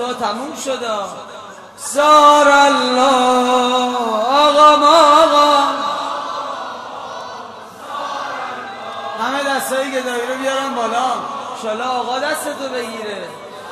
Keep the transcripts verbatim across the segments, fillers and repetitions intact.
آقا تموم شد. سار الله آقا ما آقا همه دستایی که داری رو بیارن بالا انشالله آقا دستتو بگیره.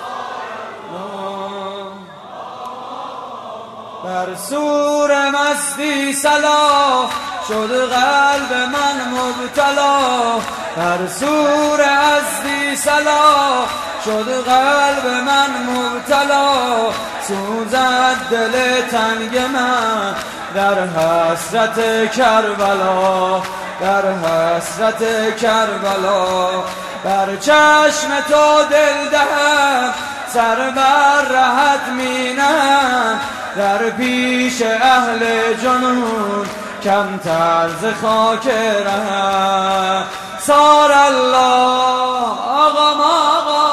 بر سور مستی صلاح شد قلب من مبتلا، بر سور ازدی صلاح شد قلب من مبتلا، سوزد دل تنگ من در حسرت کربلا، در حسرت کربلا. بر چشم تو دل دهم سر بر رهت مینم، در پیش اهل جنون کم ترز خاک رهم. سار الله آقا ما آقا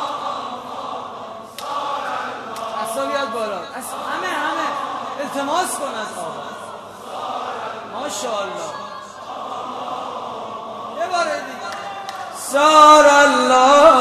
اصلا بیاد بالا همه همه التماس کن از آقا ماشاءالله یه بار دیگه. سار الله